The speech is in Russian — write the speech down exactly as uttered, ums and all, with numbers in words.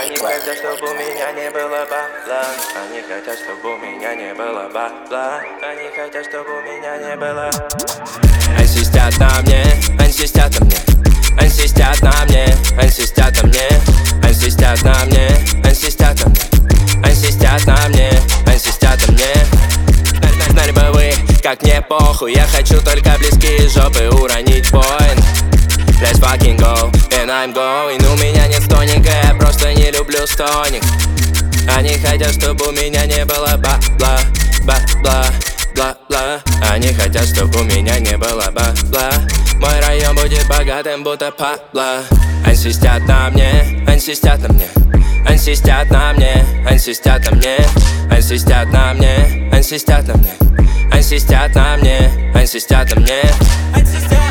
Они хотят, чтобы у меня не было бабла. Они хотят, чтобы у меня не было бабла. Они хотят, чтобы у меня не было. Инсистят на мне, инсистят на мне, инсистят на мне, инсистят на мне, инсистят на мне, инсистят на мне, инсистят на мне, инсистят на мне. Знали бы вы, как мне похуй, я хочу только близкие жопы уронить поинт. Let's fucking go, and I'm going. У меня нет стоника, я просто не люблю стоник. Они хотят, чтобы у меня не было бабла, бабла, бла-бла. Они хотят, чтобы у меня не было бабла. Мой район будет богатым, будто Пабло. Инсистят на мне, инсистят на мне, инсистят на мне, инсистят на мне, инсистят на мне, инсистят на мне, инсистят на мне, инсистят на мне.